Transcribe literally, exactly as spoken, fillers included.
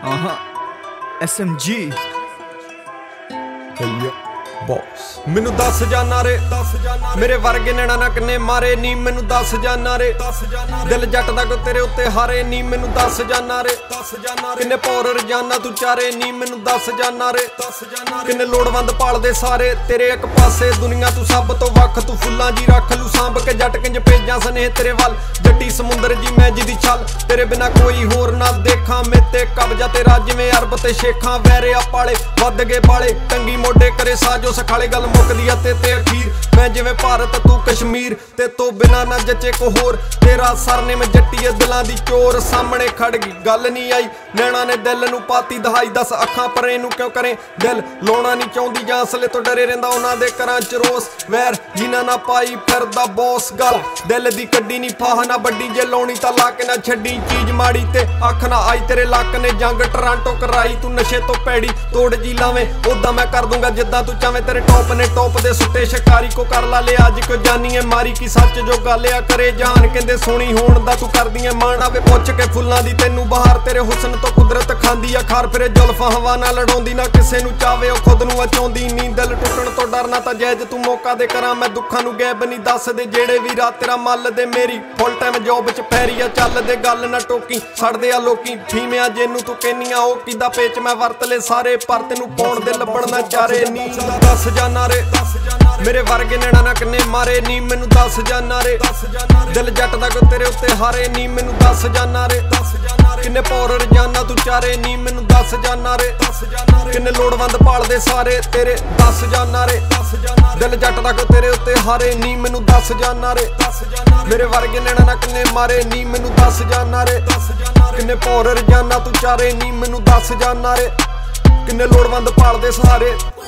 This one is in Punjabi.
Uh-huh. S M G boss ਮੈਨੂੰ ਦੱਸ ਜਾਨਾ ਰੇ ਮੇਰੇ ਵਰਗੇ ਨੈਣਾ ਨਾ ਕਿੰਨੇ ਮਾਰੇ ਨੀ ਮੈਨੂੰ ਦੱਸ ਜਾਨਾ ਰੇ ਦਿਲ ਜੱਟ ਦਾ ਕੋ ਤੇਰੇ ਉੱਤੇ ਹਾਰੇ ਨੀ ਮੈਨੂੰ ਦੱਸ ਜਾਨਾ ਰੇ ਕਿੰਨੇ ਪੌਰ ਰਜਾਨਾ ਤੂੰ ਚਾਰੇ ਨੀ ਮੈਨੂੰ ਦੱਸ ਜਾਨਾ ਰੇ ਕਿੰਨੇ ਲੋੜਵੰਦ ਭਾਲਦੇ ਸਾਰੇ ਤੇਰੇ ਇੱਕ ਪਾਸੇ ਦੁਨੀਆ ਤੂੰ ਸਭ ਤੋਂ ਵੱਖ ਤੂੰ ਫੁੱਲਾਂ ਜੀ ਰੱਖ ਲੂ ਸਾਂਭ ਕੇ ਜੱਟ ਕਿੰਜ ਭੇਜਾਂ ਸਨੇਹ ਤੇਰੇ ਵੱਲ ਜੱਟੀ ਸਮੁੰਦਰ ਜੀ ਮੈਂ ਜਿਹਦੀ ਛਲ ਤੇਰੇ ਬਿਨਾ ਕੋਈ ਹੋਰ ਨਾ ਦੇਖਾਂ ਮੇਤੇ ਕਬਜ਼ਾ ਤੇਰਾ ਜਿਵੇਂ ਅਰਬ ਤੇ ਸ਼ੇਖਾਂ ਵੈਰੇ ਆ ਪਾਲੇ ਵੱਧ ਗਏ ਬਾਲੇ ਟੰਗੀ ਮੋਢੇ ਕਰੇ ਸਾਜੋ ਸਖਾਲੇ ਗੱਲ ਮੁੱਕਦੀ ਆ ਤੇ ਤੇ ਅਖੀਰ ਮੈਂ ਜਿਵੇਂ ਭਾਰਤ ਤੂੰ ਕਸ਼ਮੀਰ ਤੇ ਤੋਂ ਬਿਨਾ ਨਾ ਜੱਚੇ ਕੋ ਹੋਰ ਤੇਰਾ ਸਰਨੇਮ ਜੱਟੀਏ ਦਿਲਾਂ ਦੀ ਚੋਰ ਸਾਹਮਣੇ ਖੜ ਗਈ ਗੱਲ ਨਹੀਂ ਆਈ ਨੈਣਾ ਨੇ ਦਿਲ ਨੂੰ ਪਾਤੀ ਦਹਾਈ ਦਸ ਅੱਖਾਂ ਪਰੇ ਨੂੰ ਕਿਉਂ ਕਰੇ ਦਿਲ ਲਾਉਣਾ ਨਹੀਂ ਚਾਹੁੰਦੀ ਜਾਂ ਅਸਲੇ ਤੋਂ ਡਰੇ ਰਹਿੰਦਾ ਉਹਨਾਂ ਦੇ ਘਰਾਂ ਚ ਰੋਸ ਵੈਰ ਜਿਨ੍ਹਾਂ ਨਾ ਪਾਈ ਫਿਰਦਾ ਬੌਸ ਗੱਲ ਦਿਲ ਦੀ ਕੱਢੀ ਨਹੀਂ ਫਾਹ ਨਾ ਵੱਡੀ ਜੇ ਲਾਉਣੀ ਤਾਂ ਲਾ ਕੇ ਨਾ ਛੱਡੀ ਚੀਜ਼ ਮਾੜੀ ਤੇ ਅੱਖ ਨਾ ਆਈ ਤੇਰੇ ਲੱਕ ਨੇ ਜੰਗ ਟਰਾਂਟੋ ਕਰਾਈ ਤੂੰ ਨਸ਼ੇ ਤੋਂ ਪੈੜੀ ਤੋੜ ਜੀ ਲਾਵੇਂ ਉਦਾਂ ਮੈਂ ਕਰ ਦੂੰਗਾ ਜਿੱਦਾਂ ਤੂੰ ਚਾਵੇਂ ਤੇਰੇ ਟੌਪ ਨੇ ਟੌਪ ਦੇ ਸੁੱਤੇ ਸ਼ਿਕਾਰੀ ਕੋ ਕਰ ਲਾ ਲਿਆ ਅੱਜ ਕੋ ਜਾਨੀ ਐ ਮਾਰੀ ਕੀ ਸੱਚ ਜੋ ਗੱਲ ਆ ਕਰੇ ਜਾਨ ਕਹਿੰਦੇ ਸੋਹਣੀ ਹੋਣ ਦਾ ਤੂੰ ਕਰਦੀ ਐ ਮਾਣ ਆਵੇ ਪੁੱਛ ਕੇ ਫੁੱਲਾਂ ਦੀ ਤੈਨੂੰ ਬਹਾਰ ਤੇਰੇ ਹੁਸਨ ਤੋਂ ਕੁਦਰਤ ਖਾਂਦੀ ਆ ਖਾਰ ਫਿਰੇ ਜ਼ੁਲਫਾਂ ਹਵਾ ਨਾਲ ਲੜਾਉਂਦੀ ਨਾ ਕਿਸੇ ਨੂੰ ਚਾਵੇ ਉਹ ਖੁਦ ਨੂੰ ਅਚਾਉਂਦੀ ਨੀ ਦਿਲ ਟੁੱਟਣ ਤੋਂ ਡਰਨਾ ਤਾਂ ਜਾਇਜ਼ ਤੂੰ ਮੌਕਾ ਦੇ ਕਰਾਂ ਮੈਂ ਦੁੱਖਾਂ ਨੂੰ ਗੈਬ ਨਹੀਂ ਦੱਸਦੇ ਜਿਹੜੇ ਵੀ ਰਾਤ ਤੇਰਾ ਮੱਲ ਦੇ ਮੇਰੀ ਫੁੱਲ ਟਾਈਮ ਜੌਬ ਚ ਪੈਰੀ ਆ ਚੱਲਦੇ ਗੱਲ ਨਾ ਟੋਕੀ ਛੱਡਦੇ ਆ ਲੋਕੀ ਫੀਮਿਆਂ ਜਿਹਨੂੰ ਤੂੰ ਕਹਿੰਨੀ ਆ ਉਹ ਕਿਦਾ ਪੇਚ ਮੈਂ ਵਰਤ ਲੈ ਸਾਰੇ ਪਰ ਤੈਨੂੰ ਪਾਉਣ ਦੇ ਲੱਭਣ ਨਾ ਚਾਰੇ ਨੀ ਦੱਸ ਜਾਨਾ ਰੇ ਮੇਰੇ ਵਰਗੇ ਨੈਣਾ ਨਾ ਕਿੰਨੇ ਮਾਰੇ ਨੀ ਮੈਨੂੰ ਦੱਸ ਜਾਨਾ ਰੇ ਦਿਲ ਜੱਟ ਦਾ ਕੋ ਤੇਰੇ ਉੱਤੇ ਹਾਰੇ ਨੀ ਮੈਨੂੰ ਦੱਸ ਜਾਨਾ ਰੇ ਕਿੰਨੇ ਪੌਰ ਰਜਾਨਾ ਤੂੰ ਚਾਰੇ ਨੀ ਮੈਨੂੰ ਦੱਸ ਜਾਨਾ ਰੇ ਕਿੰਨੇ ਲੋੜਵੰਦ ਭਾਲਦੇ ਸਾਰੇ ਤੇਰੇ ਦੱਸ ਜਾਨਾ ਰੇ ਦਿਲ ਜੱਟ ਦਾ ਕੋ ਤੇਰੇ ਉੱਤੇ ਹਾਰੇ ਨੀ ਮੈਨੂੰ ਦੱਸ ਜਾਨਾ ਰੇ ਮੇਰੇ ਵਰਗੇ ਨੈਣਾ ਨਾ ਕਿੰਨੇ ਮਾਰੇ ਨੀ ਮੈਨੂੰ ਦੱਸ ਜਾਨਾ ਰੇ ਕਿੰਨੇ ਪੌਰ ਰਜਾਨਾ ਤੂੰ ਚਾਰੇ ਨੀ ਮੈਨੂੰ ਦੱਸ ਜਾਨਾ ਰੇ ਕਿੰਨੇ ਲੋੜਵੰਦ ਭਾਲਦੇ ਸਾਰੇ